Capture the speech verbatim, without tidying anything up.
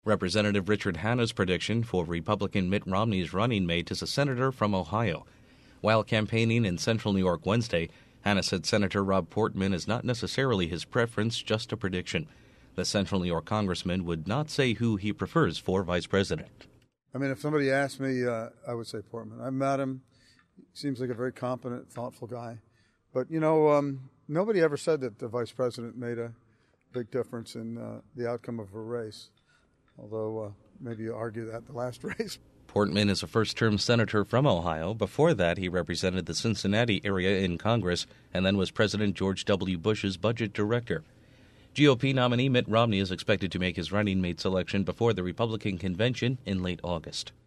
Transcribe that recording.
Representative Richard Hanna's prediction for Republican Mitt Romney's running mate is a senator from Ohio. While campaigning in central New York Wednesday, Hanna said Senator Rob Portman is not necessarily his preference, just a prediction. The central New York congressman would not say who he prefers for vice president. I mean, if somebody asked me, uh, I would say Portman. I've met him. He seems like a very competent, thoughtful guy. But, you know, um, nobody ever said that the vice president made a big difference in uh, the outcome of a race, although uh, maybe you argue that the last race. Portman is a first-term senator from Ohio. Before that, he represented the Cincinnati area in Congress and then was President George W. Bush's budget director. G O P nominee Mitt Romney is expected to make his running mate selection before the Republican convention in late August.